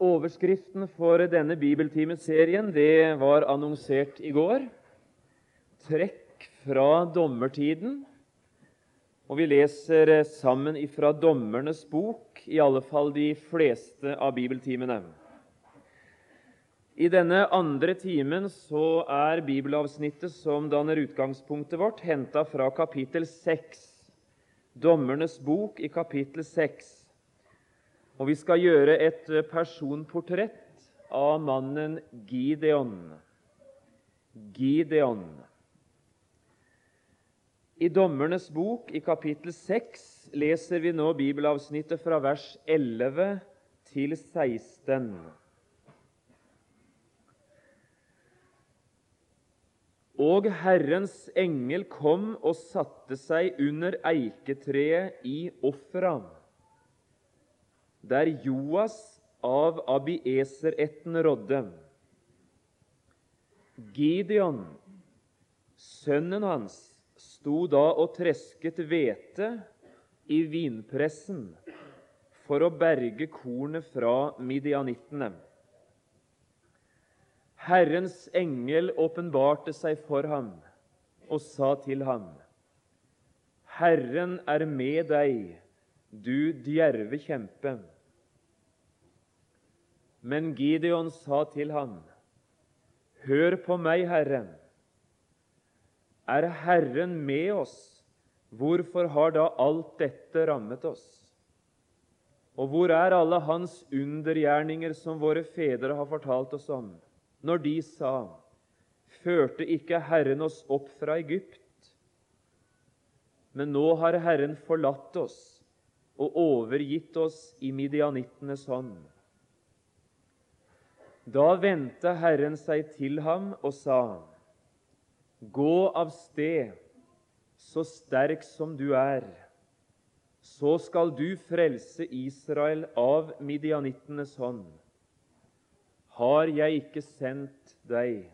Overskriften for denne bibeltimeserien, det var annonsert i går. Trekk fra dommertiden. Og vi leser sammen ifra Dommernes bok, i alle fall de fleste av bibeltimene. I denne andre timen så er bibelavsnittet som danner utgangspunktet vårt, hentet fra kapittel 6. Dommernes bok i kapittel 6. Og vi skal gjøre et personportrett av mannen Gideon. Gideon. I Dommernes bok i kapittel 6 leser vi nå bibelavsnittet fra vers 11 til 16. Og Herrens engel kom og satte seg under eiketreet i Ofra, der Joas av Abieser-ætten rådde. Gideon, sønnen hans, sto da og tresket hvete i vinpressen for å berge kornet fra midianittene. Herrens engel åpenbarte seg for ham og sa til ham: Herren er med deg, du djerve kjempe. Men Gideon sa til ham: Hør på meg, Herre. Er Herren med oss, hvorfor har da alt dette rammet oss? Og hvor er alle hans undergjerninger som våre fedre har fortalt oss om, når de sa: Førte ikke Herren oss opp fra Egypt? Men nå har Herren forlatt oss og overgitt oss i midianittenes hånd. Da vendte Herren seg til ham og sa: Gå av sted, så sterk som du er, så skal du frelse Israel av midianittenes hånd. Har jeg ikke sendt deg?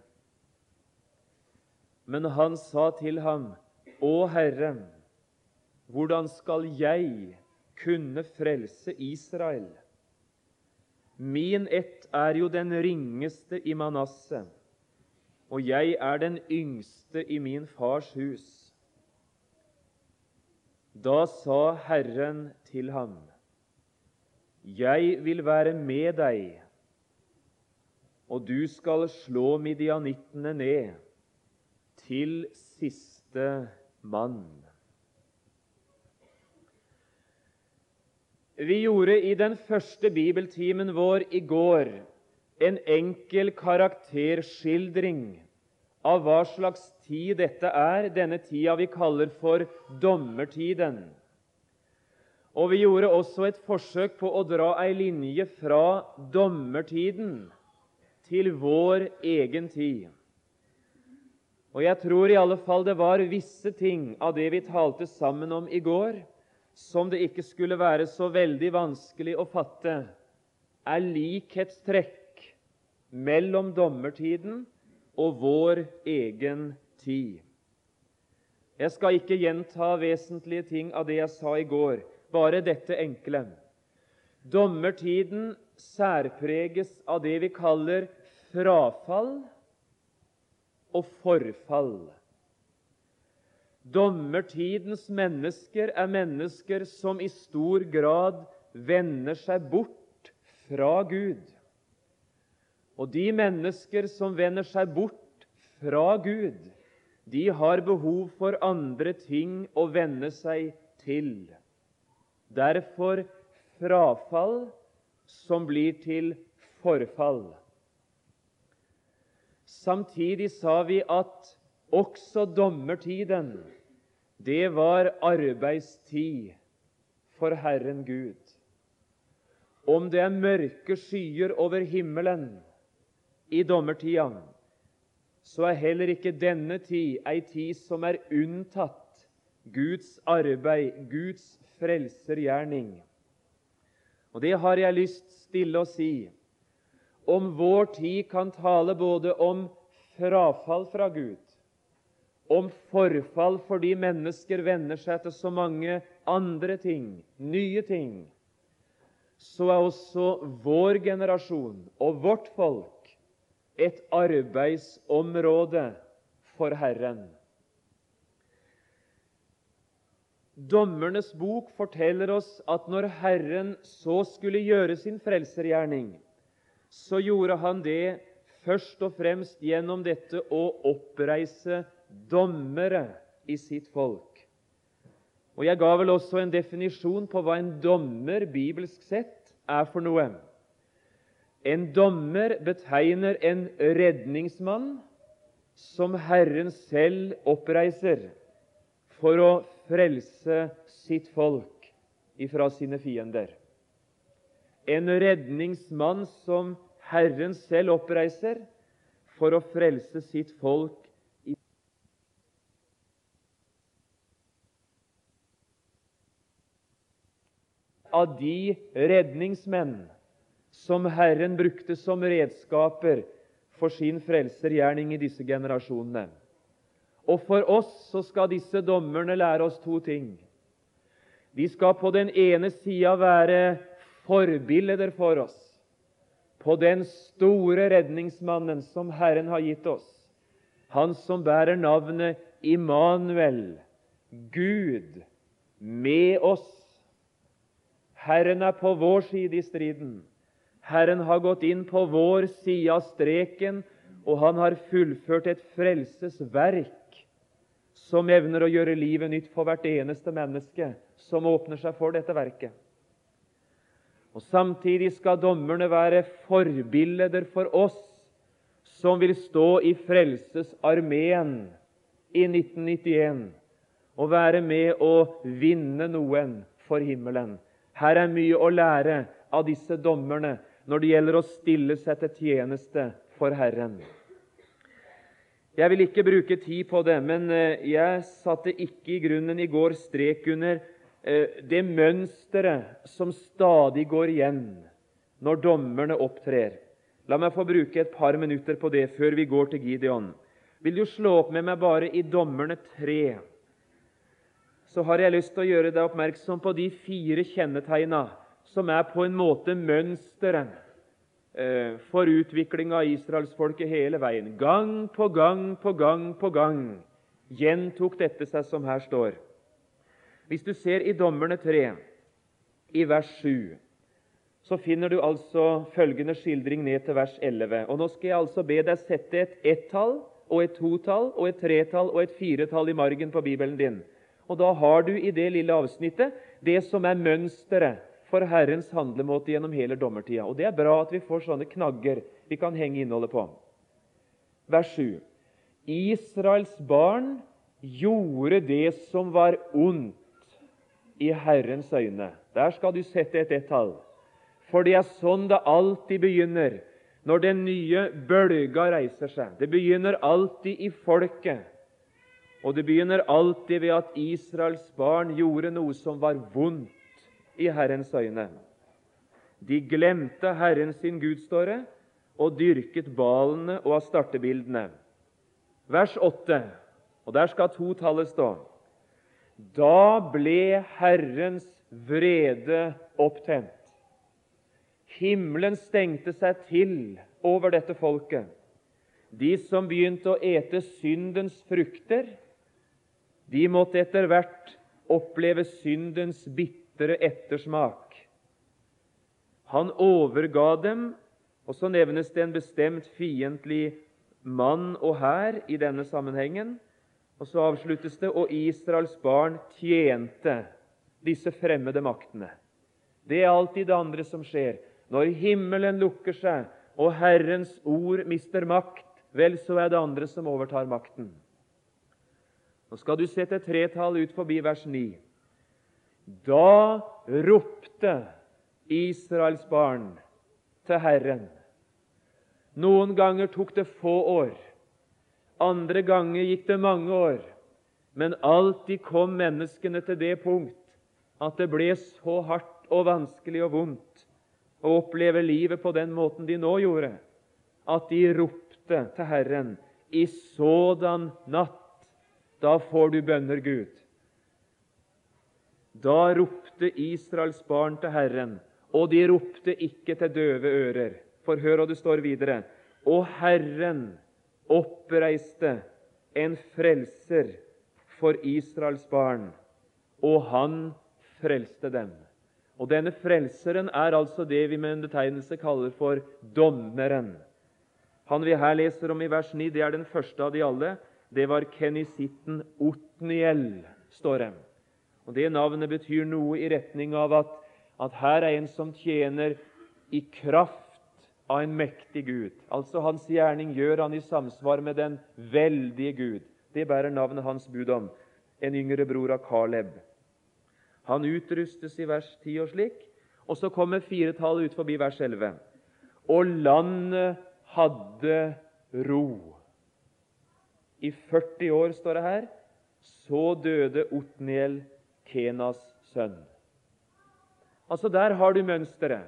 Men han sa til ham: Å Herre, hvordan skal jeg kunne frelse Israel? Min ett er jo den ringeste i Manasse, og jeg er den yngste i min fars hus. Da sa Herren til ham: Jeg vil være med deg, og du skal slå midianittene ned til siste mann. Vi gjorde i den første bibeltimen vår i går en enkel karakterskildring av hva slags tid dette er, denne tida vi kaller for dommertiden. Og vi gjorde også et forsøk på å dra ei linje fra dommertiden til vår egen tid. Og jeg tror i alle fall det var visse ting av det vi talte sammen om i går, som det ikke skulle være så veldig vanskelig å fatte, er likhetstrekk mellom dommertiden og vår egen tid. Jeg skal ikke gjenta vesentlige ting av det jeg sa i går, bare dette enkle. Dommertiden særpreges av det vi kaller frafall og forfall. Dommertidens mennesker er mennesker som i stor grad vender seg bort fra Gud. Og de mennesker som vender seg bort fra Gud, de har behov for andre ting å vende seg til. Derfor frafall som blir til forfall. Samtidig sa vi at også dommertiden, det var arbeidstid for Herren Gud. Om det er mørke skyer over himmelen i dommertida, så er heller ikke denne tid ei tid som er unntatt Guds arbeid, Guds frelsergjerning. Og det har jeg lyst stille å si. Om vår tid kan tale både om frafall fra Gud, om forfall fordi mennesker vender seg til så mange andre ting, nye ting, så er også vår generasjon og vårt folk et arbeidsområde for Herren. Dommernes bok forteller oss at når Herren så skulle gjøre sin frelsergjerning, så gjorde han det først og fremst gjennom dette å oppreise dommere i sitt folk. Og jeg ga vel også en definisjon på hva en dommer bibelsk sett er for noe. En dommer betegner en redningsmann som Herren selv oppreiser for å frelse sitt folk ifra sine fiender. En redningsmann som Herren selv oppreiser for å frelse sitt folk av de redningsmenn som Herren brukte som redskaper for sin frelsergjerning i disse generasjonene. Og for oss så skal disse dommerne lære oss to ting. De skal på den ene sida være forbilder for oss på den store redningsmannen som Herren har gitt oss, han som bærer navnet Immanuel, Gud med oss. Herren er på vår side i striden. Herren har gått inn på vår side av streken, og han har fullført et frelsesverk som evner å gjøre livet nytt for hvert eneste menneske som åpner seg for dette verket. Og samtidig skal dommerne være forbilder for oss som vil stå i frelsesarmeen i 1991 og være med å vinne noen for himmelen. Her er mye å lære av disse dommerne når det gjelder å stille seg til tjeneste for Herren. Jeg vil ikke bruke tid på det, men jeg satte ikke i grunnen i går strek under det mønsteret som stadig går igjen når dommerne opptrer. La meg få bruke et par minutter på det før vi går til Gideon. Vil du slå opp med meg bare i Dommerne 3? Så har jeg lyst til å gjøre deg oppmerksom på de 4 kjennetegna som er på en måte mønsteret for utvikling av israelsfolket hele veien. Gang på gang på gang på gang gjentok dette seg som her står. Hvis du ser i Dommerne 3, i vers 7, så finner du altså følgende skildring ned til vers 11. Og nå skal jeg altså be deg sette et 1-tall og et 2-tall og et 3-tall og et 4-tall i margen på Bibelen din. Og da har du i det lille avsnittet det som er mønsteret for Herrens handlemåte gjennom hele dommertida. Og det er bra at vi får sånne knagger vi kan henge innholdet på. Vers 7. Israels barn gjorde det som var ondt i Herrens øyne. Der skal du sette et 1-tall. For det er sånn det alltid begynner når den nye bølga reiser seg. Det begynner alltid i folket. Og det begynner alltid ved at Israels barn gjorde noe som var vondt i Herrens øyne. De glemte Herren sin Gud, står det, og dyrket balene og astartebildene. Vers 8, og der skal 2-tallet stå. Da ble Herrens vrede opptent. Himmelen stengte seg til over dette folket. De som begynte å ete syndens frukter, de måtte etter hvert oppleve syndens bitre ettersmak. Han overga dem, og så nevnes det en bestemt fiendtlig mann og hær i denne sammenhengen. Og så avsluttes det, og Israels barn tjente disse fremmede maktene. Det er alltid det andre som skjer. Når himmelen lukker seg, og Herrens ord mister makt, vel, så er det andre som overtar makten. Nå skal du sette 3-tall ut forbi vers 9. Da ropte Israels barn til Herren. Noen ganger tok det få år. Andre ganger gikk det mange år. Men alltid kom menneskene til det punkt at det ble så hardt og vanskelig og vondt å oppleve livet på den måten de nå gjorde, at de ropte til Herren. I sådan natt, da får du bønner, Gud. Da ropte Israels barn til Herren, og de ropte ikke til døve ører. For hør hva det står videre. Og Herren oppreiste en frelser for Israels barn, og han frelste dem. Og denne frelseren er altså det vi med en betegnelse kaller for dommeren. Han vi her leser om i vers 9, det er den første av de alle. Det var kenisitten Otniel, står det. Og det navnet betyr noe i retning av at her er en som tjener i kraft av en mektig Gud. Altså hans gjerning gjør han i samsvar med den veldige Gud. Det bærer navnet hans bud om. En yngre bror av Kaleb. Han utrustes i vers 10 og slik, og så kommer firetallet ut forbi vers 11. Og landet hadde ro. I 40 år, står det her, så døde Otniel, Kenas sønn. Altså der har du mønsteret.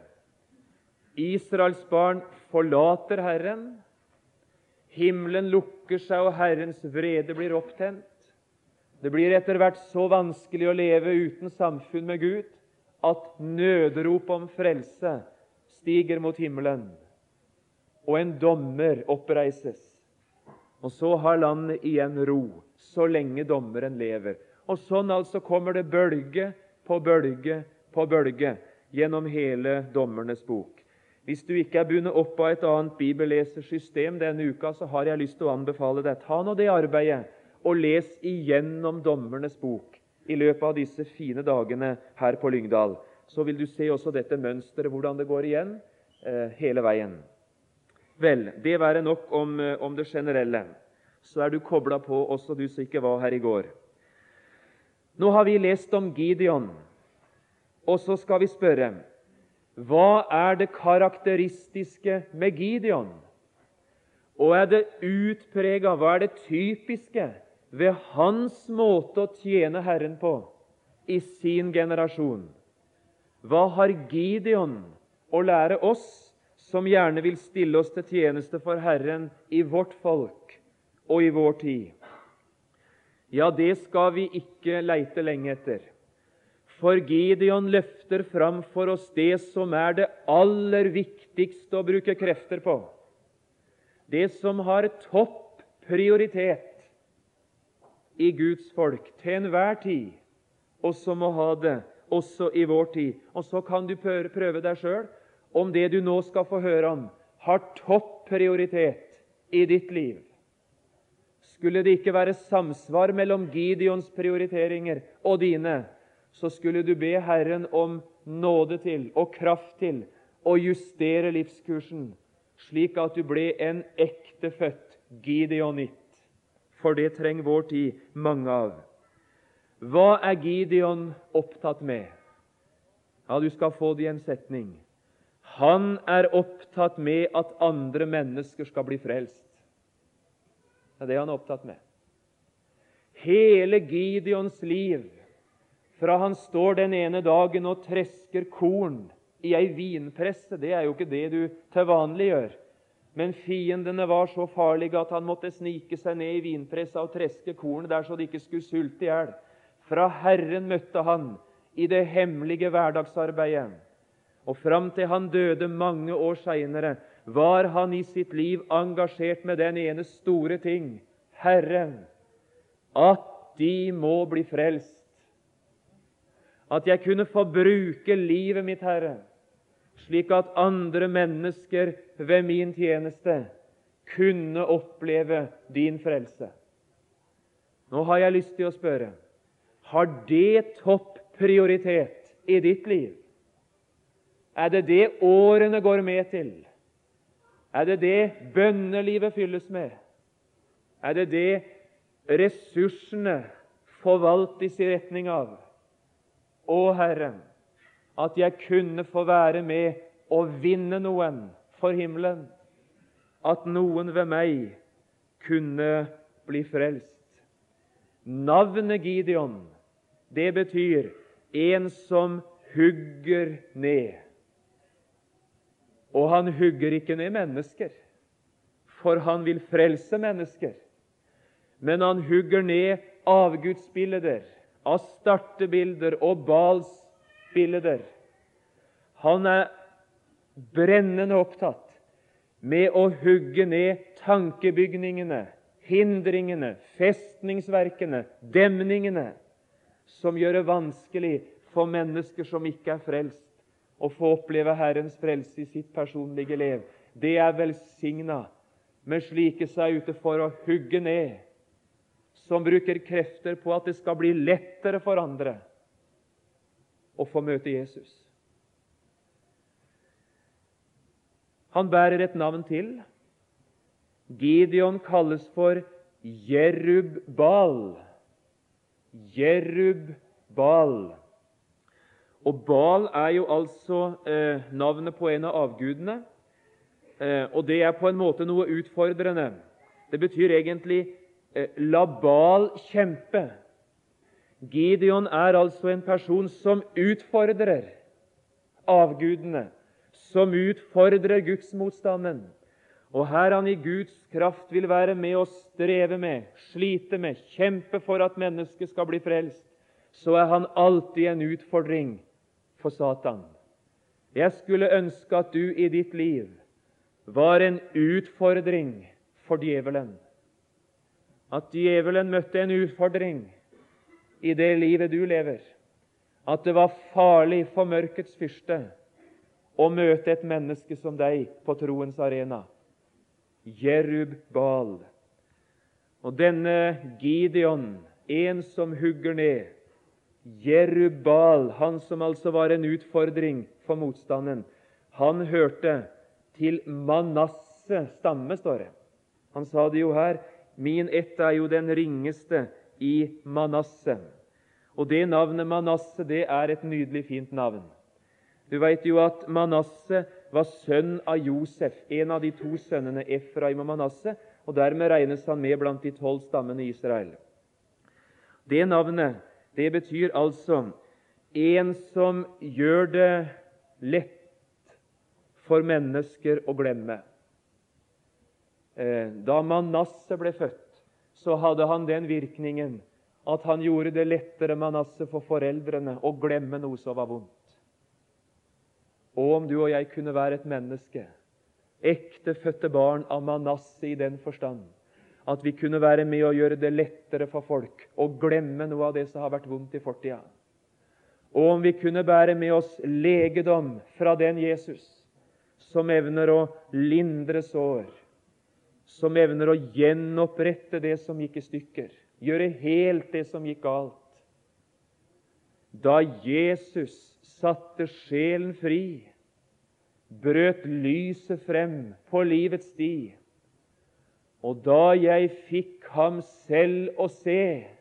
Israels barn forlater Herren. Himmelen lukker seg, og Herrens vrede blir opptent. Det blir etter hvert så vanskelig å leve uten samfunn med Gud at nødrop om frelse stiger mot himmelen, og en dommer oppreises. Og så har landet igjen ro, så lenge dommeren lever. Og sånn altså kommer det bølge på bølge på bølge gjennom hele Dommernes bok. Hvis du ikke er bundet opp av et annet bibellesersystem denne uka, så har jeg lyst til å anbefale deg. Ta nå det arbeidet, og les igjennom Dommernes bok i løpet av disse fine dagene her på Lyngdal. Så vil du se også dette mønsteret, hvordan det går igjen hele veien. Vel, det være nok om det generelle. Så er du koblet på også du som ikke var her i går. Nå har vi lest om Gideon, og så skal vi spørre, hva er det karakteristiske med Gideon? Og er det utpreget, hva er det typiske ved hans måte å tjene Herren på i sin generasjon? Hva har Gideon å lære oss som gjerne vil stille oss til tjeneste for Herren i vårt folk og i vår tid? Ja, det skal vi ikke leite lenge etter. For Gideon løfter fram for oss det som er det aller viktigste å bruke krefter på. Det som har topp prioritet i Guds folk til enhver tid, og som må ha det også i vår tid. Og så kan du prøve deg selv om det du nå skal få høre om, har topp prioritet i ditt liv. Skulle det ikke være samsvar mellom Gideons prioriteringer og dine, så skulle du be Herren om nåde til og kraft til å justere livskursen, slik at du ble en ektefødt Gideonitt. For det trenger vår tid mange av. Hva er Gideon opptatt med? Ja, du skal få det i en setning. Han er opptatt med at andre mennesker skal bli frelst. Det er det han er opptatt med. Hele Gideons liv, fra han står den ene dagen og tresker korn i ei vinpresse, det er jo ikke det du til vanlig gjør. Men fiendene var så farlige at han måtte snike seg ned i vinpressa og treske korn der så de ikke skulle sulte i hjel. Fra Herren møtte han i det hemmelige hverdagsarbeidet. Og fram til han døde mange år senere, var han i sitt liv engasjert med den ene store ting, Herren, at de må bli frelst. At jeg kunne få bruke livet mitt, Herre, slik at andre mennesker ved min tjeneste kunne oppleve din frelse. Nå har jeg lyst til å spørre, har det topp prioritet i ditt liv? Er det det årene går med til? Er det det bønnelivet fylles med? Er det det ressursene forvaltes i retning av? Å Herre, at jeg kunne få være med og vinne noen for himmelen. At noen ved meg kunne bli frelst. Navnet Gideon, det betyr en som hugger ned. Og han hugger ikke ned mennesker, for han vil frelse mennesker. Men han hugger ned avgudsbilder, astartebilder og balsbilder. Han er brennende opptatt med å hugge ned tankebygningene, hindringene, festningsverkene, demningene, som gjør det vanskelig for mennesker som ikke er frelst, å få oppleve Herrens frelse i sitt personlige liv. Det er velsignet med slike som er ute for å hugge ned, som bruker krefter på at det skal bli lettere for andre å få møte Jesus. Han bærer et navn til. Gideon kalles for Jerub-Baal. Jerub-Baal. Og Baal er jo altså navnet på en av avgudene, og det er på en måte noe utfordrende. Det betyr egentlig la Baal kjempe. Gideon er altså en person som utfordrer avgudene, som utfordrer gudsmotstanden. Og her han i Guds kraft vil være med å streve med, slite med, kjempe for at mennesket skal bli frelst, så er han alltid en utfordring for Satan. Jeg skulle ønske at du i ditt liv var en utfordring for djevelen. At djevelen møtte en utfordring i det livet du lever. At det var farlig for mørkets fyrste å møte et menneske som deg på troens arena. Jerub-Baal. Og denne Gideon, en som hugger ned, Jerub-Baal, han som altså var en utfordring for motstanden, han hørte til Manasse stamme, står det. Han sa det jo her, min ett er jo den ringeste i Manasse. Og det navnet Manasse, det er et nydelig fint navn. Du vet jo at Manasse var sønn av Josef, en av de to sønnene Efraim og Manasse, og dermed regnes han med blant de 12 stammene i Israel. Det navnet, det betyr altså en som gjør det lett for mennesker å glemme. Da Manasse ble født, så hadde han den virkningen at han gjorde det lettere Manasse for foreldrene å glemme noe som var vondt. Og om du og jeg kunne være et menneske, ektefødte barn av Manasse i den forstand, at vi kunne være med å gjøre det lettere for folk å glemme noe av det som har vært vondt i fortida. Og om vi kunne bære med oss legedom fra den Jesus som evner å lindre sår, som evner å gjenopprette det som gikk i stykker, gjøre helt det som gikk galt. Da Jesus satte sjelen fri, brøt lyset frem på livets sti, og da jeg fikk ham selv å se,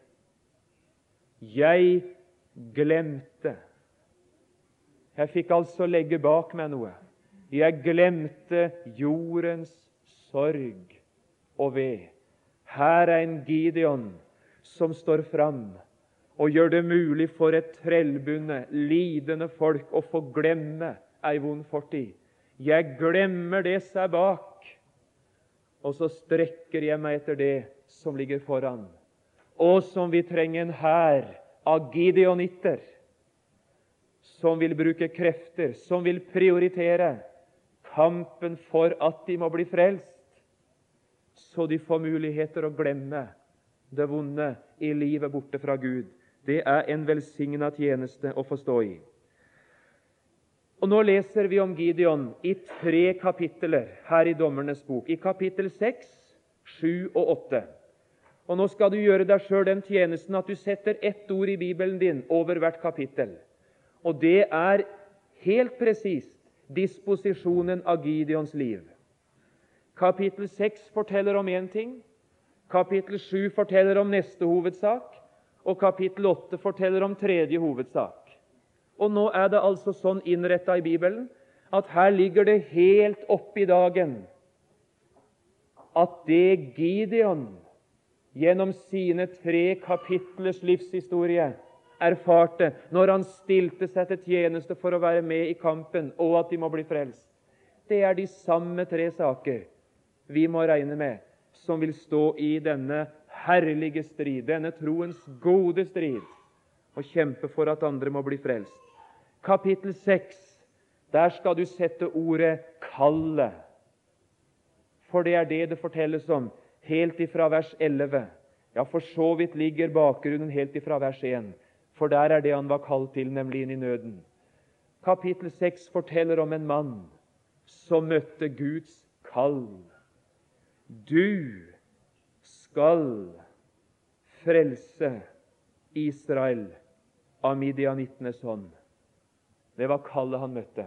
jeg glemte. Jeg fikk altså legge bak meg noe. Jeg glemte jordens sorg og ved. Her er en Gideon som står fram og gjør det mulig for et trellbundet, lidende folk å få glemme ei vond fortid. Jeg glemmer det som er bak, og så strekker jeg meg etter det som ligger foran. Og som vi trenger en hær av gideonitter, som vil bruke krefter, som vil prioritere kampen for at de må bli frelst, så de får muligheter å glemme det vonde i livet borte fra Gud. Det er en velsignet tjeneste å forstå i. Og nå leser vi om Gideon i 3 kapitler her i Dommernes bok. I kapittel 6, 7 og 8. Og nå skal du gjøre deg selv den tjenesten at du setter ett ord i Bibelen din over hvert kapittel. Og det er helt presist disposisjonen av Gideons liv. Kapittel 6 forteller om en ting. Kapittel 7 forteller om neste hovedsak. Og kapittel 8 forteller om tredje hovedsak. Og nå er det altså sånn innrettet i Bibelen at her ligger det helt oppe i dagen at det Gideon gjennom sine 3 kapitlers livshistorie erfarte når han stilte seg til tjeneste for å være med i kampen, og at de må bli frelst, det er de samme 3 saker vi må regne med som vil stå i denne herlige strid, denne troens gode strid, og kjempe for at andre må bli frelst. Kapittel 6, Der skal du sette ordet kallet. For det er det fortelles om, helt ifra vers 11. Ja, for så vidt ligger bakgrunnen helt ifra vers 1. For der er det han var kalt til, nemlig inn i nøden. Kapittel 6 forteller om en mann som møtte Guds kall. Du skal frelse Israel av midianittenes hånd. Det var kallet han møtte.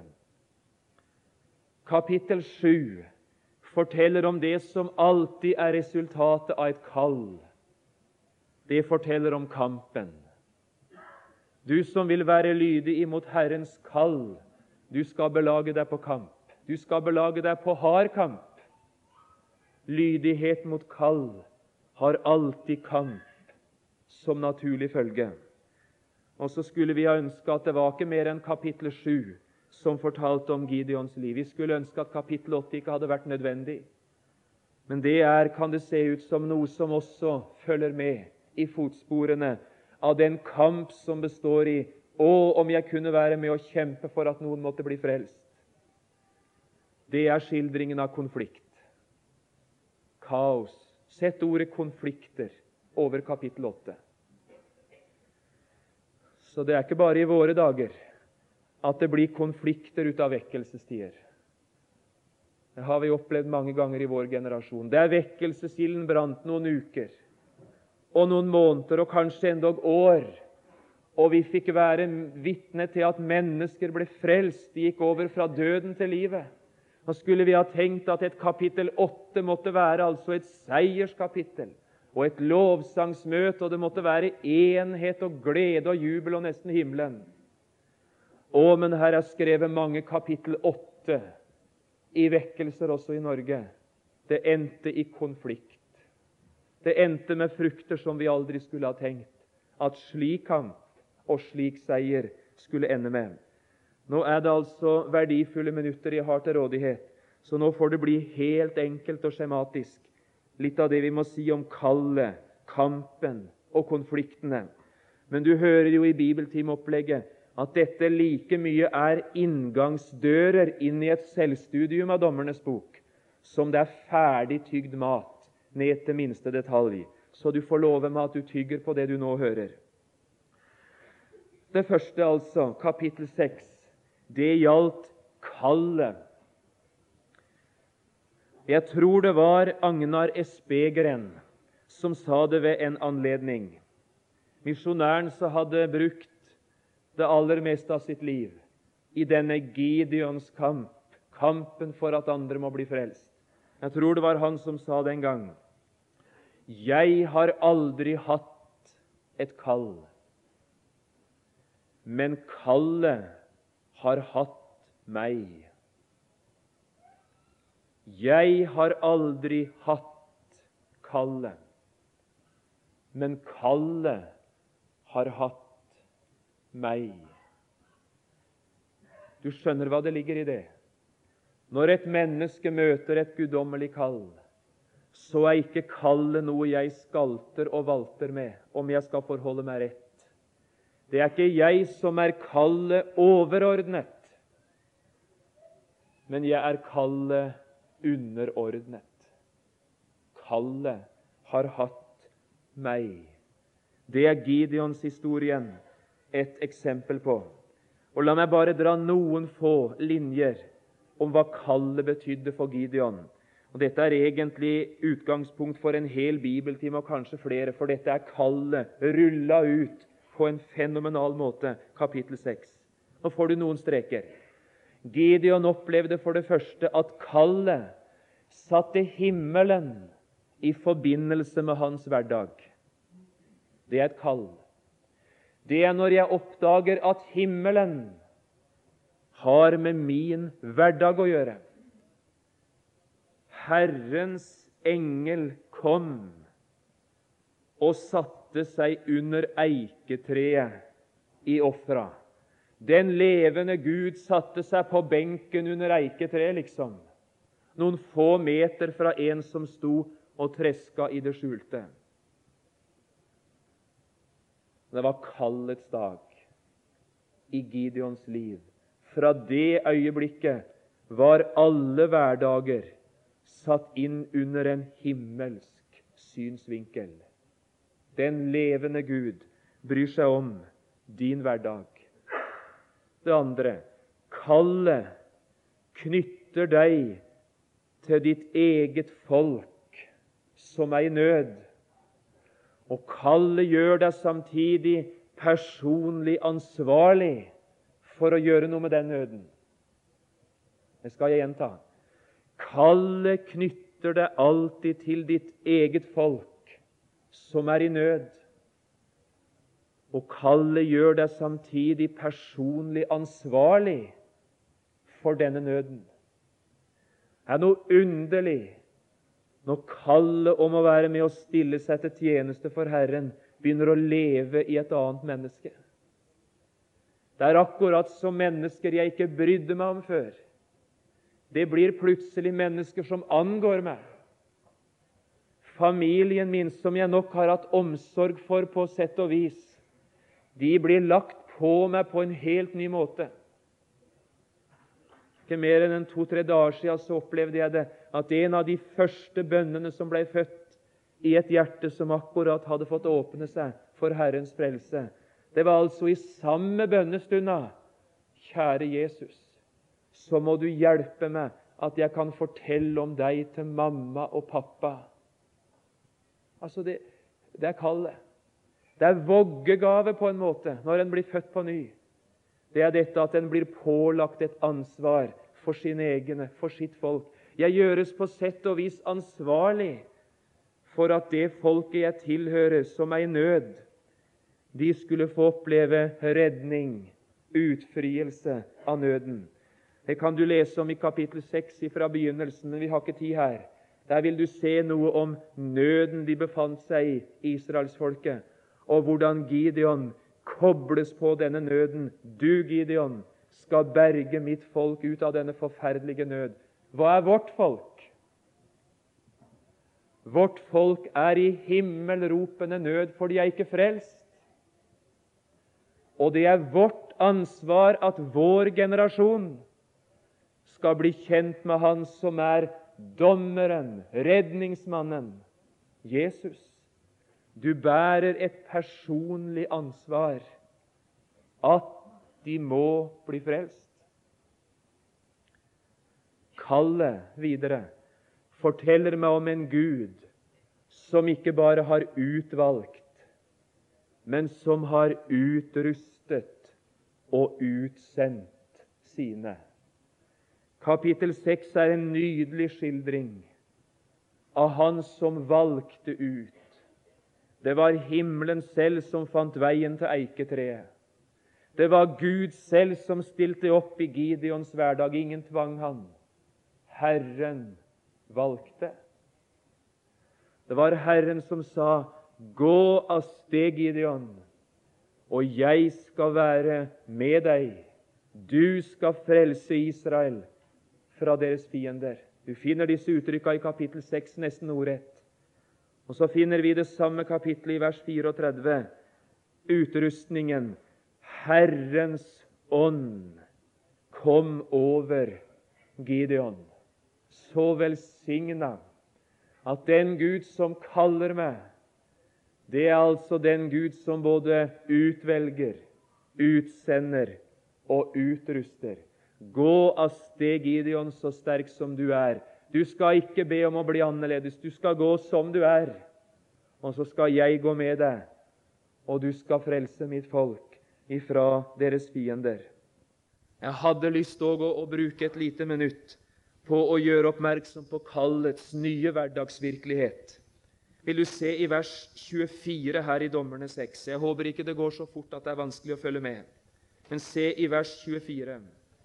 Kapittel 7 forteller om det som alltid er resultatet av et kall. Det forteller om kampen. Du som vil være lydig imot Herrens kall, du skal belage deg på kamp. Du skal belage deg på hard kamp. Lydighet mot kall har alltid kamp som naturlig følge. Og så skulle vi ha ønsket at det var ikke mer enn kapittel 7 som fortalte om Gideons liv. Vi skulle ønske at kapittel 8 ikke hadde vært nødvendig. Men det kan det se ut som noe som også følger med i fotsporene av den kamp som består i om jeg kunne være med å kjempe for at noen måtte bli frelst. Det er skildringen av konflikt. Kaos. Sett ordet konflikter over kapittel 8. Så det er ikke bare i våre dager at det blir konflikter ut av vekkelsestider. Det har vi opplevd mange ganger i vår generasjon. Der vekkelsesilden brant noen uker, og noen måneder, og kanskje endog år, og vi fikk være vitne til at mennesker ble frelst. De gikk over fra døden til livet. Nå skulle vi ha tenkt at et kapittel 8 måtte være altså et seierskapittel og et lovsangsmøte, og det måtte være enhet og glede og jubel og nesten himmelen. Men her er skrevet mange kapittel 8 i vekkelser også i Norge. Det endte i konflikt. Det endte med frukter som vi aldri skulle ha tenkt at slik kamp og slik seier skulle ende med. Nå er det altså verdifulle minutter jeg har til rådighet, så nå får det bli helt enkelt og skjematisk litt av det vi må si om kallet, kampen og konfliktene. Men du hører jo i bibeltimeopplegget at dette like mye er inngangsdører inn i et selvstudium av Dommernes bok, som det er ferdig tygd mat ned til minste detalj. Så du får love meg at du tygger på det du nå hører. Det første altså, kapittel 6, det gjaldt kallet. Jeg tror det var Agnar Espegren som sa det ved en anledning. Misjonæren som hadde brukt det aller meste av sitt liv i denne Gideons kamp, kampen for at andre må bli frelst. Jeg tror det var han som sa den gang: Jeg har aldri hatt et kall, men kallet har hatt meg. Jeg har aldri hatt kallet, men kallet har hatt meg. Du skjønner hva det ligger i det. Når et menneske møter et guddommelig kall, så er ikke kallet noe jeg skalter og valter med, om jeg skal forholde meg rett. Det er ikke jeg som er kallet overordnet, men jeg er kallet underordnet. Kallet har hatt meg. Det er Gideons historien et eksempel på. Og la meg bare dra noen få linjer om hva kallet betydde for Gideon. Og dette er egentlig utgangspunkt for en hel bibeltime, og kanskje flere, for dette er kallet rullet ut på en fenomenal måte, kapittel 6. Nå får du noen streker. Gideon opplevde for det første at kallet satte himmelen i forbindelse med hans hverdag. Det er et kall. Det er når jeg oppdager at himmelen har med min hverdag å gjøre. Herrens engel kom og satte seg under eiketreet i Ofra. Den levende Gud satte seg på benken under eiketreet, liksom. Noen få meter fra en som sto og treska i det skjulte. Det var kallets dag i Gideons liv fra det øyeblikket var alle hverdager satt inn under en himmelsk synsvinkel. Den levende Gud bryr seg om din hverdag. Det andre, kallet knytter deg til ditt eget folk som er i nød. Og kallet gjør deg samtidig personlig ansvarlig for å gjøre noe med den nøden. Det skal jeg gjenta. Kallet knytter deg alltid til ditt eget folk som er i nød. Og kallet gjør deg samtidig personlig ansvarlig for denne nøden. Det er noe underlig når kallet om å være med og stille seg til tjeneste for Herren begynner å leve i et annet menneske. Det er akkurat som mennesker jeg ikke brydde meg om før. Det blir plutselig mennesker som angår meg. Familien min, som jeg nok har hatt omsorg for på sett og vis, de blir lagt på meg på en helt ny måte. Ikke mer enn 2-3 dager siden så opplevde jeg det, at en av de første bønnene som ble født i et hjerte som akkurat hadde fått åpne seg for Herrens frelse, det var altså i samme bønnestunda: Kjære Jesus, så må du hjelpe meg at jeg kan fortelle om deg til mamma og pappa. Altså det er kallet. Det er voggegave på en måte når en blir født på ny. Det er dette at en blir pålagt et ansvar for sine egne, for sitt folk. Jeg gjøres på sett og vis ansvarlig for at det folket jeg tilhører, som er i nød, de skulle få oppleve redning, utfrielse av nøden. Det kan du lese om i kapittel 6 fra begynnelsen, men vi har ikke tid her. Der vil du se noe om nøden de befant seg i, Israelsfolket, og hvordan Gideon kobles på denne nøden. Du, Gideon, skal berge mitt folk ut av denne forferdelige nød. Hva er vårt folk? Vårt folk er i himmelropende nød, for de er ikke frelst. Og det er vårt ansvar at vår generasjon skal bli kjent med Han som er dommeren, redningsmannen, Jesus. Du bærer et personlig ansvar at de må bli frelst. Kallet videre forteller meg om en Gud som ikke bare har utvalgt, men som har utrustet og utsendt sine. Kapittel 6 er en nydelig skildring av Han som valgte ut. Det var himmelen selv som fant veien til eiketreet. Det var Gud selv som stilte opp i Gideons hverdag. Ingen tvang han. Herren valgte. Det var Herren som sa: gå av sted, Gideon, og jeg skal være med deg. Du skal frelse Israel fra deres fiender. Du finner disse uttrykka i kapittel 6 nesten ordrett. Og så finner vi det samme kapittelet i vers 34. Utrustningen: Herrens ånd kom over Gideon. Så velsigna at den Gud som kaller meg, det er altså den Gud som både utvelger, utsender og utruster. Gå av sted, Gideon, så sterk som du er. Du skal ikke be om å bli annerledes. Du skal gå som du er. Og så skal jeg gå med deg, og du skal frelse mitt folk ifra deres fiender. Jeg hadde lyst til å bruke et lite minutt på å gjøre oppmerksom på kallets nye hverdagsvirkelighet. Vil du se i vers 24 her i Dommerne 6? Jeg håper ikke det går så fort at det er vanskelig å følge med. Men se i vers 24.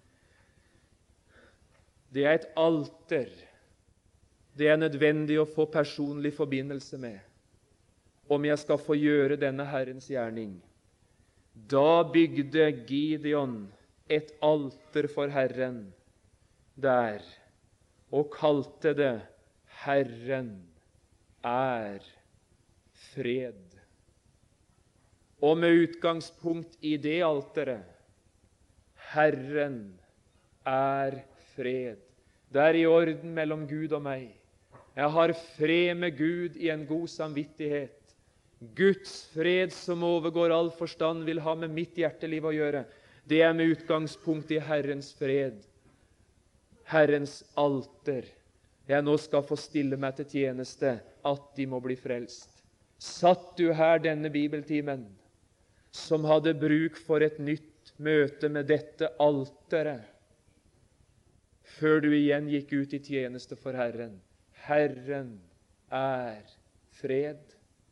Det er et alter det er nødvendig å få personlig forbindelse med om jeg skal få gjøre denne Herrens gjerning. Da bygde Gideon et alter for Herren der, og kalte det Herren er fred. Og med utgangspunkt i det alteret, Herren er fred. Det er i orden mellom Gud og meg. Jeg har fred med Gud i en god samvittighet. Guds fred som overgår all forstand vil ha med mitt hjerteliv å gjøre. Det er med utgangspunkt i Herrens fred. Herrens alter. Jeg nå skal få stille meg til tjeneste, at de må bli frelst. Satt du her denne bibeltimen, som hadde bruk for et nytt møte med dette alteret, før du igjen gikk ut i tjeneste for Herren? Herren er fred.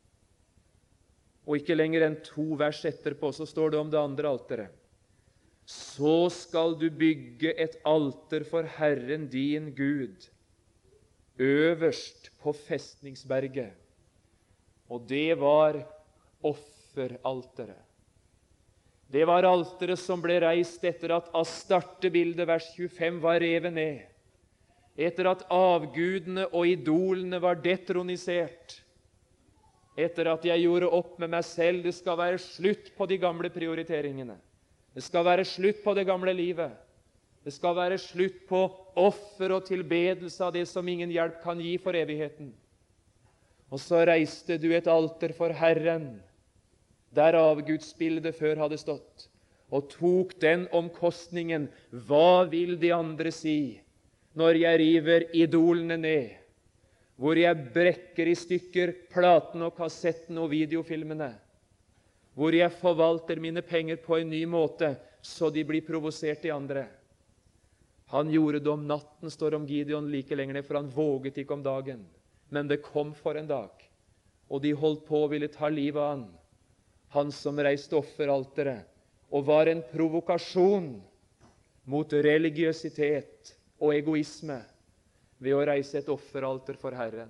Og ikke lenger enn 2 vers etterpå, så står det om det andre alteret. Så skal du bygge et alter for Herren din Gud, øverst på festningsberget. Og det var offeralteret. Det var alteret som ble reist etter at Astarte-bildet, vers 25, var revet ned. Etter at avgudene og idolene var detronisert. Etter at jeg gjorde opp med meg selv, det skal være slutt på de gamle prioriteringene. Det skal være slutt på det gamle livet. Det skal være slutt på offer og tilbedelse av det som ingen hjelp kan gi for evigheten. Og så reiste du et alter for Herren, der avgudsbildet før hadde stått, og tok den omkostningen. Hva vil de andre si når jeg river idolene ned, hvor jeg brekker i stykker platen og kassetten og videofilmene, hvor jeg forvalter mine penger på en ny måte, så de blir provosert i andre? Han gjorde det om natten, står om Gideon like lenger ned, for han våget ikke om dagen. Men det kom for en dag, og de holdt på å ville ta livet av han. Han som reiste offeralteret, og var en provokasjon mot religiøsitet og egoisme ved å reise et offeralter for Herren.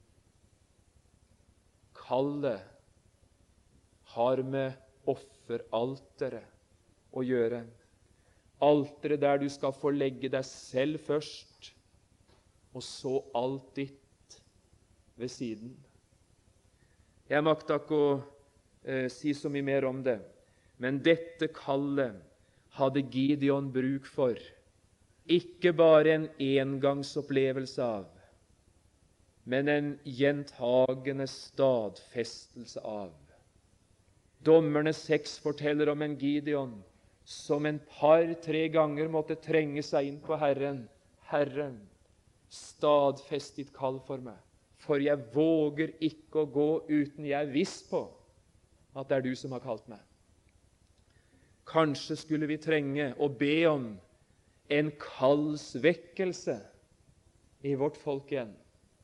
Kallet har med offeralteret å gjøre. Alteret der du skal få legge deg selv først, og så alt ditt ved siden. Jeg makter ikke å si så mye mer om det, men dette kallet hadde Gideon bruk for. Ikke bare en engangsopplevelse av, men en gjentagende stadfestelse av. Dommerne 6 forteller om en Gideon som en 2-3 ganger måtte trenge seg inn på Herren. Herren, stadfest ditt kall for meg, for jeg våger ikke å gå uten jeg er viss på at det er du som har kalt meg. Kanskje skulle vi trenge å be om en kallsvekkelse i vårt folk igjen.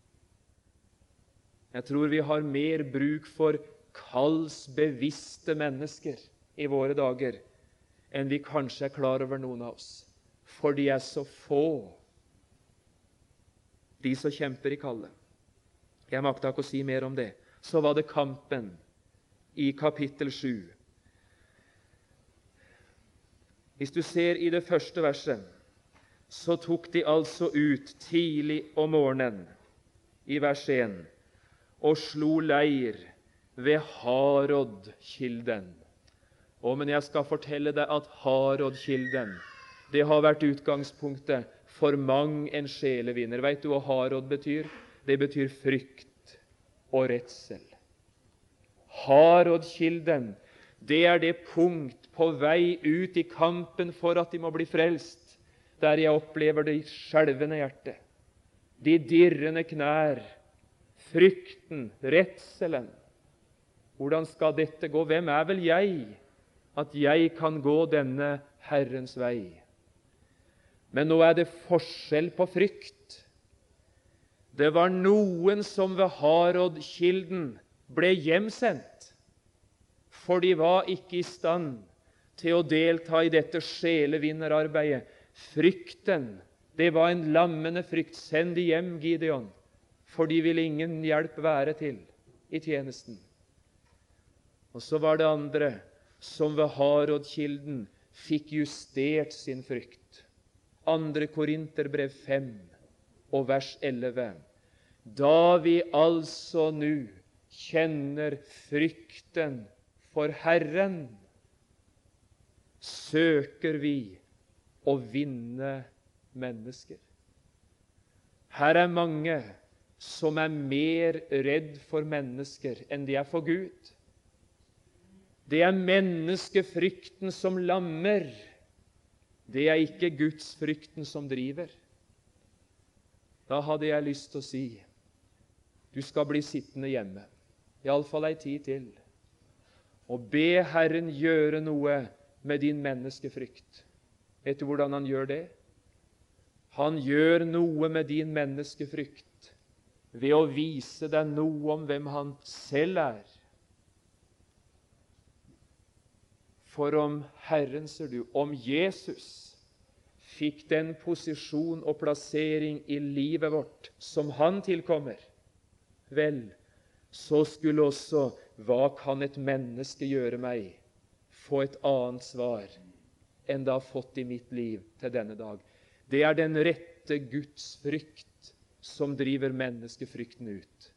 Jeg tror vi har mer bruk for kallsbevisste mennesker i våre dager enn vi kanskje er klar over, noen av oss. For de er så få, de som kjemper i kallet. Jeg makter ikke å si mer om det. Så var det kampen i kapittel 7. Hvis du ser i det første verset, så tok de altså ut tidlig om morgenen, i vers 1, og slo leir ved Harodkilden. Men jeg skal fortelle deg at Harodkilden, det har vært utgangspunktet for mang en sjelevinner. Vet du hva Harod betyr? Det betyr frykt og redsel. Harodkilden, det er det punkt på vei ut i kampen for at de må bli frelst, der jeg opplever det skjelvende hjertet, de dirrende knær, frykten, redselen. Hvordan skal dette gå? Hvem er vel jeg, at jeg kan gå denne Herrens vei? Men nå er det forskjell på frykt. Det var noen som ved Harodkilden ble hjemsendt, for de var ikke i stand til å delta i dette sjelevinnerarbeidet. Frykten, det var en lammende frykt. Send de hjem, Gideon, for de vil ingen hjelp være til i tjenesten. Og så var det andre som ved Harodkilden fikk justert sin frykt. 2. Korinterbrev 5 og vers 11. Da vi altså nå kjenner frykten for Herren, søker vi å vinne mennesker. Her er mange som er mer redd for mennesker enn de er for Gud. Det er menneskefrykten som lammer. Det er ikke gudsfrykten som driver. Da hadde jeg lyst til å si, du skal bli sittende hjemme, i alle fall en tid til, og be Herren gjøre noe med din menneskefrykt. Vet du hvordan han gjør det? Han gjør noe med din menneskefrykt ved å vise deg noe om hvem han selv er. For om Herren, ser du, om Jesus fikk den posisjon og plassering i livet vårt som han tilkommer, vel, så skulle også hva kan et menneske gjøre meg, få et annet svar enn det har fått i mitt liv til denne dag. Det er den rette Guds frykt som driver menneskefrykten ut.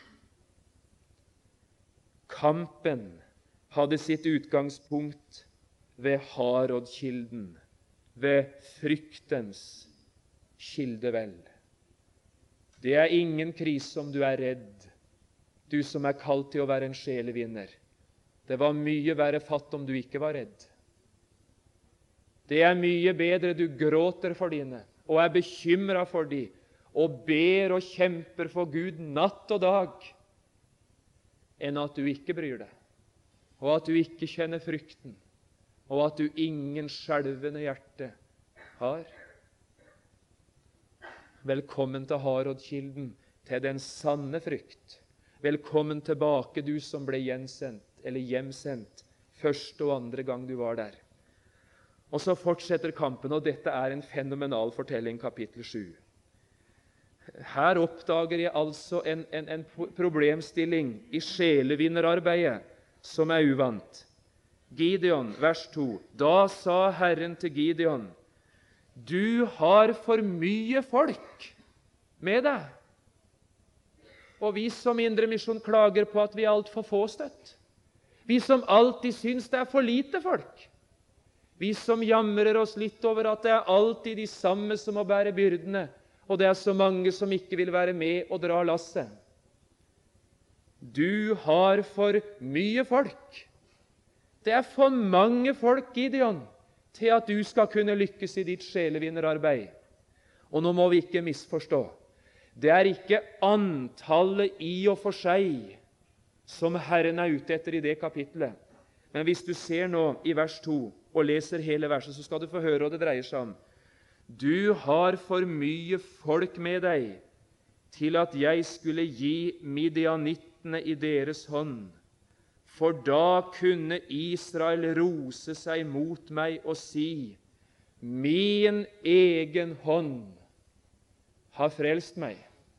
Kampen hadde sitt utgangspunkt ved Harodkilden, ved fryktens kildevel. Det er ingen krise om du er redd, du som er kalt til å være en sjelevinner. Det var mye verre fatt om du ikke var redd. Det er mye bedre du gråter for dine, og er bekymret for de, og ber og kjemper for Gud natt og dag, enn at du ikke bryr deg, og at du ikke kjenner frykten, og at du ingen skjelvende hjerte har. Velkommen til Harodkilden, til den sanne frykt. Velkommen tilbake, du som ble gjensendt, eller hjemsendt, første og andre gang du var der. Og så fortsetter kampen, og dette er en fenomenal fortelling, kapittel 7. Her oppdager jeg altså en problemstilling i sjelevinnerarbeidet som er uvant. Gideon, vers 2. Da sa Herren til Gideon, du har for mye folk med deg. Og vi som Indremisjon klager på at vi er alt for få støtt. Vi som alltid syns det er for lite folk. Vi som jamrer oss litt over at det er alltid de samme som må bære byrdene, og det er så mange som ikke vil være med og dra lasset. Du har for mye folk. Det er for mange folk, Gideon, til at du skal kunne lykkes i ditt sjelevinnerarbeid. Og nå må vi ikke misforstå. Det er ikke antallet i og for seg som Herren er ute etter i det kapitlet. Men hvis du ser nå i vers 2 og leser hele verset, så skal du få høre hva det dreier seg om. Du har for mye folk med deg til at jeg skulle gi midianittene i deres hånd. For da kunne Israel rose seg mot meg og si, min egen hånd har frelst meg.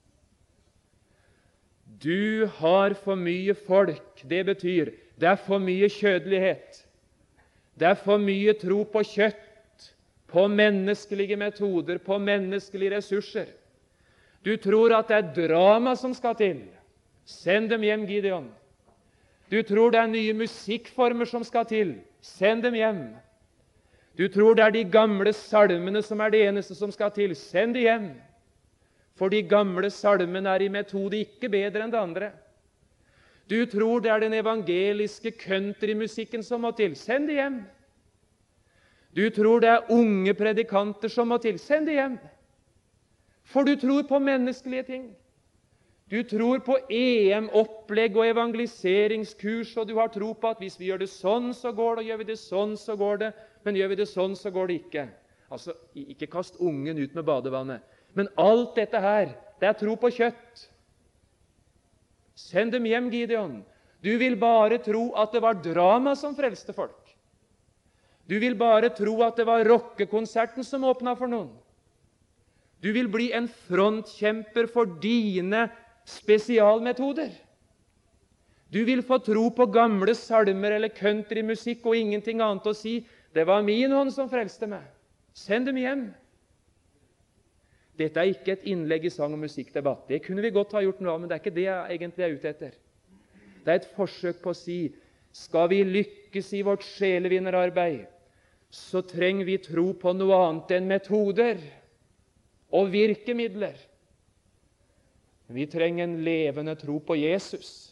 Du har for mye folk. Det betyr, det er for mye kjødelighet. Det er for mye tro på kjøtt, på menneskelige metoder, på menneskelige ressurser. Du tror at det er drama som skal til. Send dem hjem, Gideon. Du tror det er nye musikkformer som skal til. Send dem hjem. Du tror det er de gamle salmene som er det eneste som skal til. Send dem hjem. For de gamle salmene er i metode ikke bedre enn det andre. Du tror det er den evangeliske countrymusikken som må til. Send dem hjem. Du tror det er unge predikanter som må til. Send dem hjem. For du tror på menneskelige ting. Du tror på EM-opplegg og evangeliseringskurs, og du har tro på at hvis vi gjør det sånn, så går det, og gjør vi det sånn, så går det, men gjør vi det sånn, så går det ikke. Altså, ikke kast ungen ut med badevannet. Men alt dette her, det er tro på kjøtt. Send dem hjem, Gideon. Du vil bare tro at det var drama som frelste folk. Du vil bare tro at det var rockekonserten som åpnet for noen. Du vil bli en frontkjemper for dine spesialmetoder. Du vil få tro på gamle salmer eller countrymusikk og ingenting annet å si, det var min hånd som frelste meg. Send dem hjem. Dette er ikke et innlegg i sang- og musikkdebatt. Det kunne vi godt ha gjort noe av, men det er ikke det jeg egentlig er ute etter. Det er et forsøk på å si, skal vi lykkes i vårt sjelevinnerarbeid, så trenger vi tro på noe annet enn metoder og virkemidler. Vi trenger en levende tro på Jesus.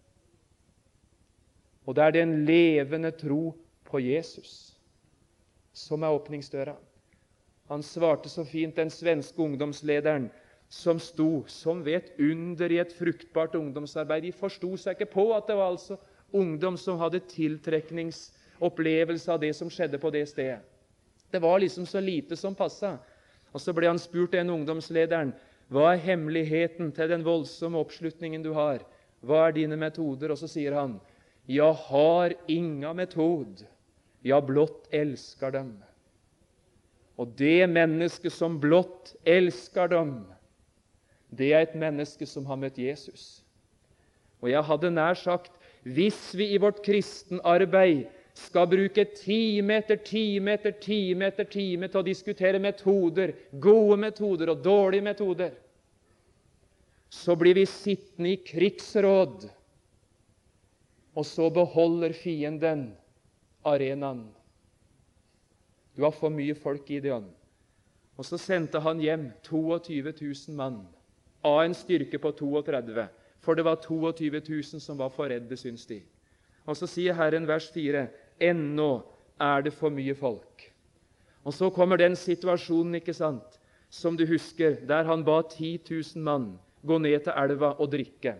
Og det er den levende tro på Jesus som er åpningsdøra. Han svarte så fint, den svenske ungdomslederen, som sto som ved et under i et fruktbart ungdomsarbeid. De forsto seg ikke på at det var altså ungdom som hadde tiltrekningsopplevelse av det som skjedde på det stedet. Det var liksom så lite som passet. Og så ble han spurt, den ungdomslederen, hva er hemmeligheten til den voldsomme oppslutningen du har? Hva er dine metoder? Og så sier han, jeg har inga metod, jeg blott elsker dem. Og det menneske som blott elsker dem, det er et menneske som har møtt Jesus. Og jeg hadde nær sagt, hvis vi i vårt kristenarbeid skal bruke time etter time etter time etter time til å diskutere metoder, gode metoder og dårlige metoder, så blir vi sittende i krigsråd, og så beholder fienden arenaen. Du har for mye folk, Gideon. Og så sendte han hjem 22 000 mann av en styrke på 32, for det var 22 000 som var for redde, syns de. Og så sier Herren vers 4, ennå er det for mye folk. Og så kommer den situasjonen, ikke sant, som du husker, der han ba 10 000 mann gå ned til elva og drikke.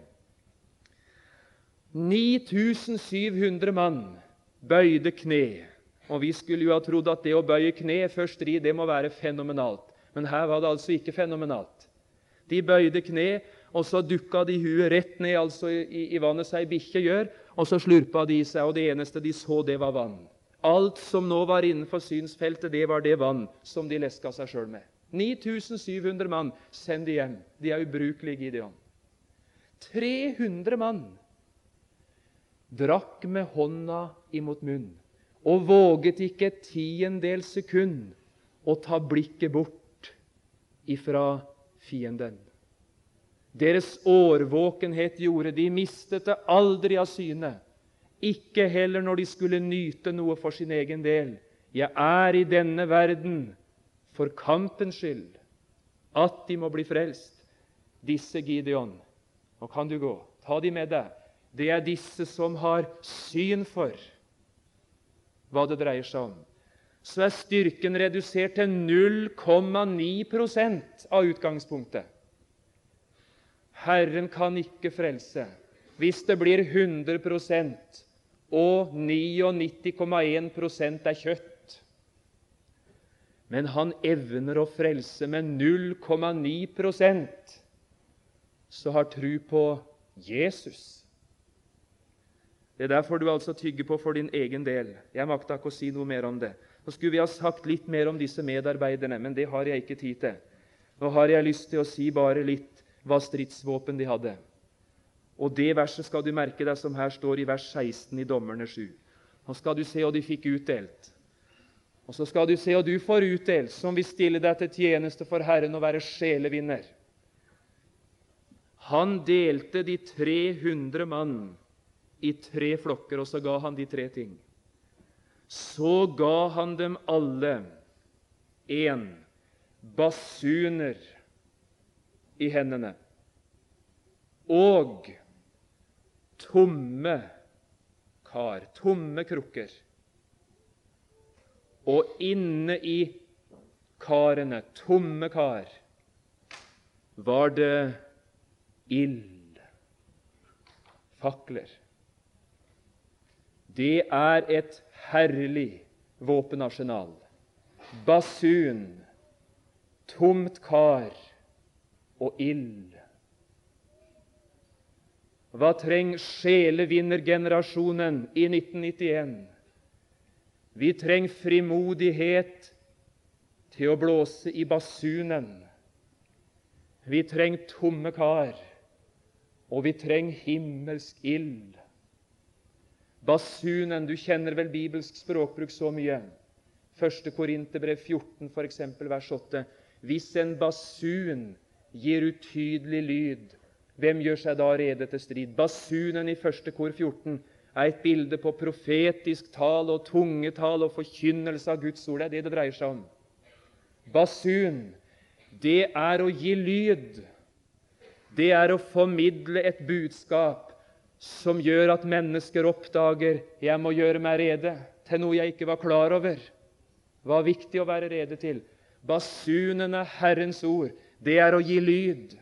9700 mann bøyde kne, og vi skulle jo ha trodd at det å bøye kne først i, det må være fenomenalt. Men her var det altså ikke fenomenalt. De bøyde kne, og så dukka de huet rett ned altså i vannet seg bikkje gjør, og så slurpa de i seg, og det eneste de så, det var vann. Alt som nå var innenfor synsfeltet, det var det vann som de leska seg sjøl med. 9700 mann send de hjem. De er ubrukelige, Gideon. 300 mann drakk med hånda imot munn, og våget ikke et tiendedels sekund å ta blikket bort ifra fienden. Deres årvåkenhet gjorde de mistet det aldri av syne, ikke heller når de skulle nyte noe for sin egen del. Jeg er i denne verden for kampens skyld, at de må bli frelst. Disse, Gideon, nå kan du gå, ta de med deg. Det er disse som har syn for hva det dreier seg om. Så er styrken redusert til 0,9% av utgangspunktet. Herren kan ikke frelse hvis det blir 100% og 99,1% er kjøtt. Men han evner å frelse med 0,9% så har tro på Jesus. Det er derfor du altså tygger på for din egen del. Jeg makter ikke å si noe mer om det. Nå skulle vi ha sagt litt mer om disse medarbeiderne, men det har jeg ikke tid til. Nå har jeg lyst til å si bare litt hva stridsvåpen de hadde. Og det verset skal du merke deg som her står i vers 16 i Dommerne 7. Nå skal du se hva de fikk utdelt. Og så skal du se hva du får utdelt, som vil stille deg til tjeneste for Herren og være sjelevinner. Han delte de 300 mann i 3 flokker, og så ga han de 3 ting. Så ga han dem alle 1 basuner i hendene og tomme kar, tomme krukker. Og inne i karene, tomme kar, var det ild, fakler. Det er et herlig våpenarsenal. Basun, tomt kar og ild. Hva trenger sjelevinnergenerasjonen i 1991? Vi trenger frimodighet til å blåse i basunen. Vi trenger tomme kar, og vi trenger himmelsk ild. Basunen, du kjenner vel bibelsk språkbruk så mye. 1. Korinterbrev 14, for eksempel, vers 8. Hvis en basun gir utydelig lyd, hvem gjør seg da rede til strid? Basunen i 1. kor 14 er et bilde på profetisk tale og tungetale og forkynnelse av Guds ord. Det er det det dreier seg om. Basun, det er å gi lyd. Det er å formidle et budskap som gjør at mennesker oppdager jeg må gjøre meg rede til noe jeg ikke var klar over. Var viktig å være rede til. Basunen er Herrens ord. Det er å gi lyd.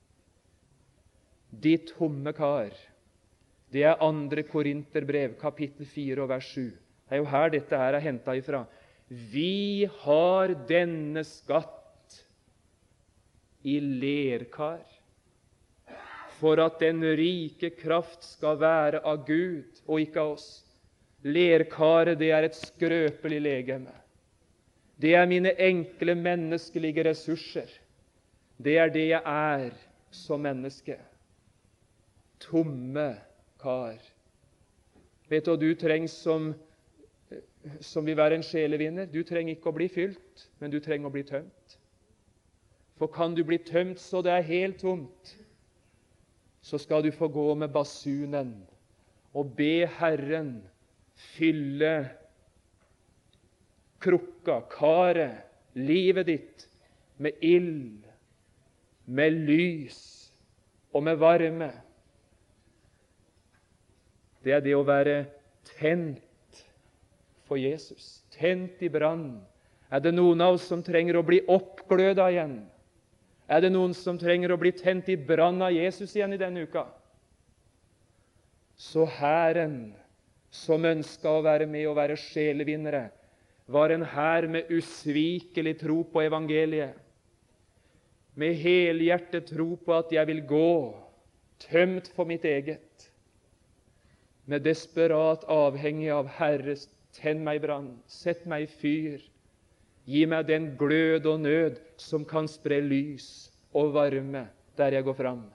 De tomme kar. Det er 2. Korinterbrev, kapittel 4 og vers 7. Det er jo her dette her er hentet ifra. Vi har denne skatt i lerkar, for at den rike kraft skal være av Gud og ikke av oss. Lerkaret, det er et skrøpelig legeme. Det er mine enkle menneskelige ressurser. Det er det jeg er som menneske. Tomme kar. Vet du hva du trenger som vil være en sjelevinner? Du trenger ikke å bli fylt, men du trenger å bli tømt. For kan du bli tømt så det er helt tomt, så skal du få gå med basunen og be Herren fylle krukka, karet, livet ditt med ild, med lys og med varme. Det er det å være tent for Jesus, tent i brann. Er det noen av oss som trenger å bli oppgløda igjen? Er det noen som trenger å bli tent i brann av Jesus igjen i denne uka? Så Hæren, som ønsket å være med og være sjelevinnere, var en hær med usvikelig tro på evangeliet, med helhjertet tro på at jeg vil gå, tømt for mitt eget, med desperat avhengig av Herre, tenn meg i brann, sett meg i fyr, gi meg den glød og nød som kan spre lys og varme der jeg går fram.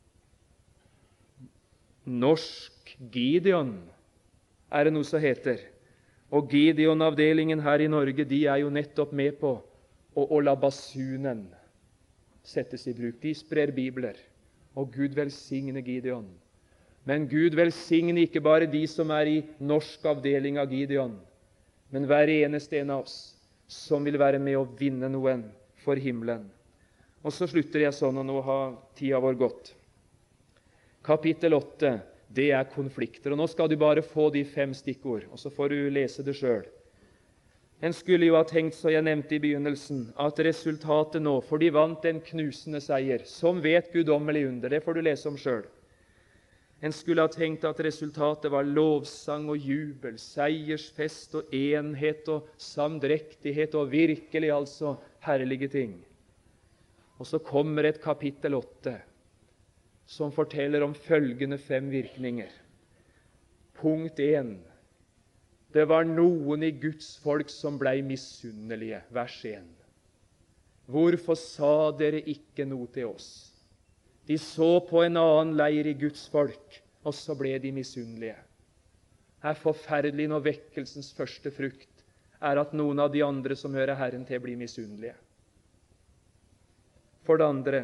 Norsk Gideon er det noe som heter. Og Gideon-avdelingen her i Norge, de er jo nettopp med på å la basunen settes i bruk. De sprer bibler, og Gud velsigne Gideon. Men Gud velsigne ikke bare de som er i norsk avdeling av Gideon, men hver eneste en av oss som vil være med å vinne noen for himmelen. Og så slutter jeg sånn, og nå har tida vår gått. Kapittel 8, det er konflikter. Og nå skal du bare få de 5 stikkord, og så får du lese det selv. En skulle jo ha tenkt, så jeg nevnte i begynnelsen, at resultatet nå, for de vant en knusende seier, som vet guddommelig under, det får du lese om selv. En skulle ha tenkt at resultatet var lovsang og jubel, seiersfest og enhet og samdrektighet og virkelig altså herlige ting. Og så kommer et kapittel 8 som forteller om følgende 5 virkninger. Punkt 1. Det var noen i Guds folk som ble misunnelige. Vers 1. Hvorfor sa dere ikke noe til oss? De så på en annen leir i Guds folk, og så ble de misunnelige. Det er forferdelig når vekkelsens første frukt er at noen av de andre som hører Herren til, blir misunnelige. For det andre,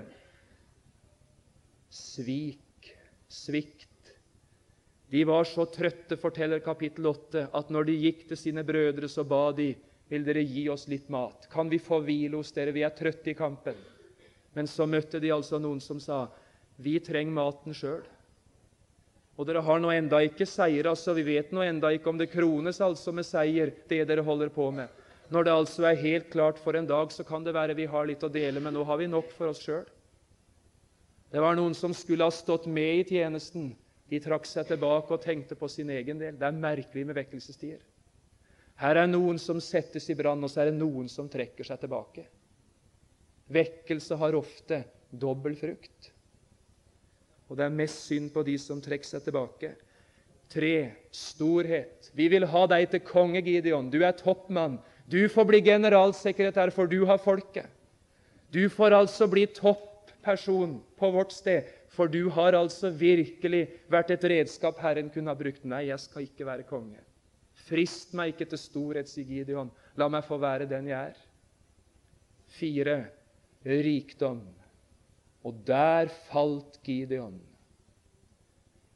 svikt. De var så trøtte, forteller kapittel 8, at når de gikk til sine brødre, så ba de, vil dere gi oss litt mat? Kan vi få hvile hos dere? Vi er trøtte i kampen. Men så møtte de altså noen som sa, vi trenger maten selv. Og dere har nå enda ikke seier, altså vi vet nå enda ikke om det krones altså med seier, det dere holder på med. Når det altså er helt klart for en dag, så kan det være vi har litt å dele, men nå har vi nok for oss selv. Det var noen som skulle ha stått med i tjenesten. De trakk seg tilbake og tenkte på sin egen del. Det er merkelig med vekkelsestider. Her er noen som settes i brann, og så er det noen som trekker seg tilbake. Vekkelse har ofte dobbel frukt. Og det er mest synd på de som trekker seg tilbake. 3. Storhet. Vi vil ha deg til konge, Gideon. Du er toppmann. Du får bli generalsekretær, for du har folket. Du får altså bli toppperson på vårt sted, for du har altså virkelig vært et redskap Herren kunne ha brukt. Nei, jeg skal ikke være konge. Frist meg ikke til storhet, sier Gideon. La meg få være den jeg er. 4. Rikdom. Og der falt Gideon.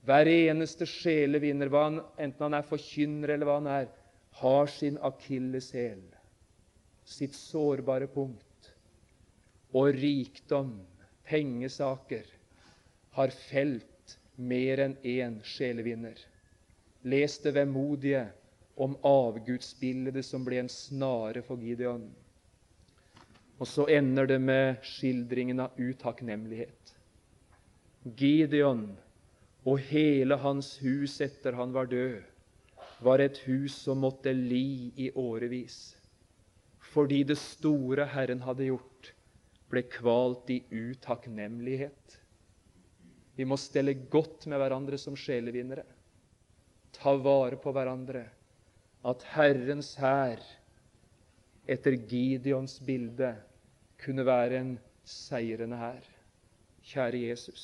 Hver eneste sjelevinner, enten han er forkynner eller hva han er, har sin akilleshæl, sitt sårbare punkt. Og rikdom, pengesaker, har felt mer enn én sjelevinner. Les det vemodige om avgudsbildet som ble en snare for Gideon. Og så ender det med skildringen av utakknemlighet. Gideon og hele hans hus etter han var død, var et hus som måtte li i årevis, fordi det store Herren hadde gjort, ble kvalt i utakknemlighet. Vi må stelle godt med hverandre som sjelevinnere, ta vare på hverandre, at Herrens hær etter Gideons bilde kunne være en seirende hær. Kjære Jesus,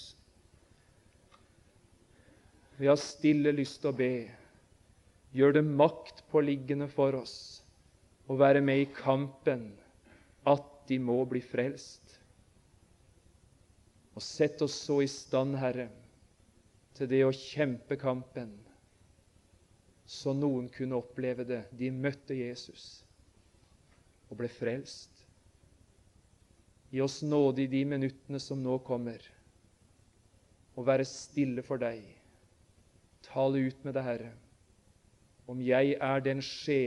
vi har stille lyst til å be. Gjør det maktpåliggende for oss å være med i kampen, at de må bli frelst. Og sett oss så i stand, Herre, til det å kjempe kampen, så noen kunne oppleve det. De møtte Jesus og ble frelst. Gi oss nåde i de minuttene som nå kommer, og være stille for deg. Tale ut med det, Herre, om jeg er den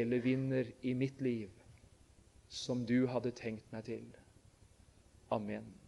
sjelevinner i mitt liv som du hadde tenkt meg til. Amen.